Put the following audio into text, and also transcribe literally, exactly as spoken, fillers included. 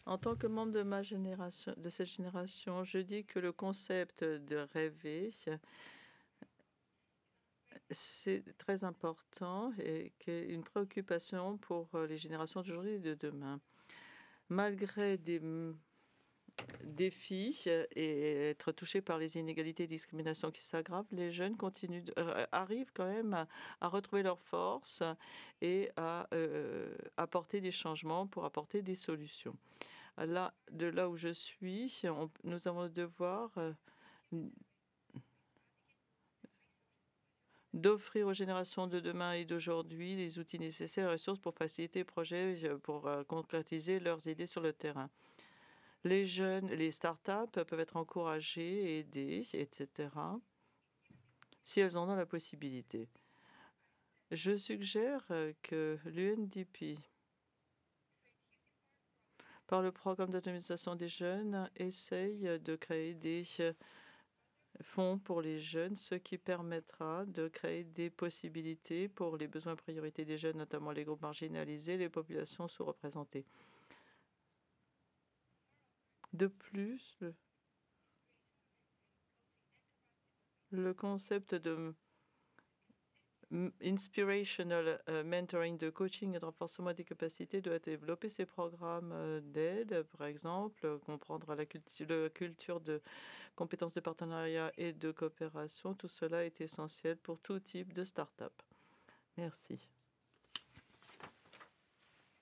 En tant que membre de ma génération, de cette génération, je dis que le concept de rêver, c'est très important et qu'une préoccupation pour euh, les générations d'aujourd'hui et de demain. Malgré des mm, défis euh, et être touchés par les inégalités et discriminations qui s'aggravent, les jeunes continuent de- euh, arrivent quand même à, à retrouver leur force et à euh, apporter des changements pour apporter des solutions. Là, de là où je suis, on- nous avons le devoir euh, d'offrir aux générations de demain et d'aujourd'hui les outils nécessaires et ressources pour faciliter les projets, euh, pour euh, concrétiser leurs idées sur le terrain. Les jeunes, les startups peuvent être encouragées, aidées, et cetera, si elles en ont la possibilité. Je suggère euh, que l'U N D P, par le programme d'autonomisation des jeunes, essaye de créer des euh, fonds pour les jeunes, ce qui permettra de créer des possibilités pour les besoins priorités des jeunes, notamment les groupes marginalisés, les populations sous-représentées. De plus, le, le concept de m- inspirational euh, mentoring, de coaching et de renforcement des capacités doit développer ces programmes euh, d'aide, par exemple, euh, comprendre la, cultu- la culture de compétences de partenariat et de coopération. Tout cela est essentiel pour tout type de start-up. Merci.